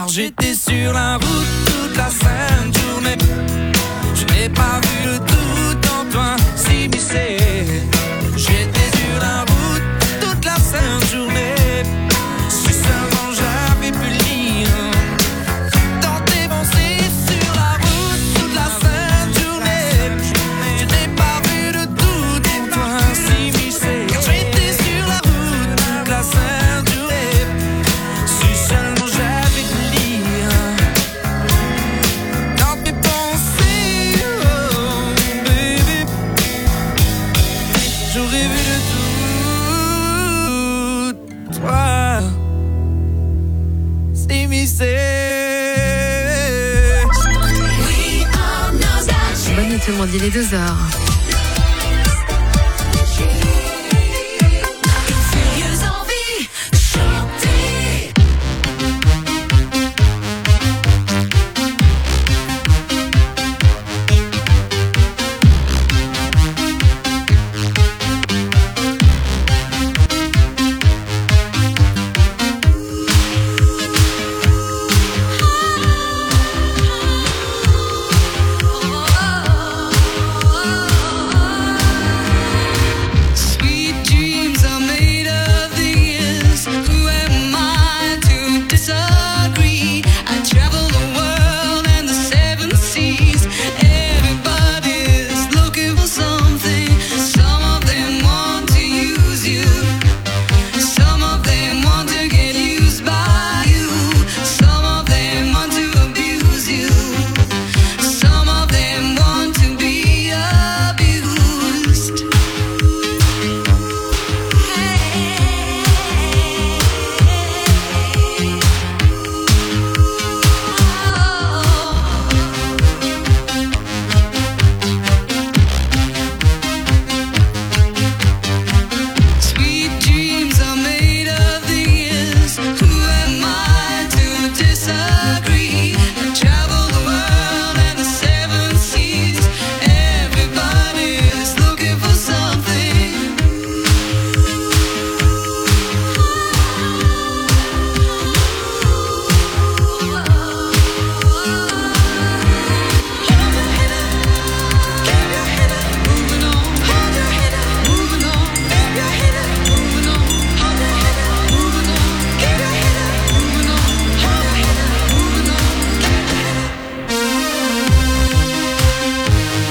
j'étais sur la route toute la sainte journée. Je n'ai pas vu le tout en toi s'immiscer. J'étais sur la route toute la sainte journée. Si seulement j'avais pu lire dans tes pensées sur la route toute la sainte journée. Je n'ai pas vu le tout en toi s'immiscer. J'étais sur la route toute la sainte journée. Si seulement j'avais pu lire dans tes pensées, oh baby. J'aurais vu le tout, toi, s'immiscer. Bonne nuit tout le monde, il est 2h.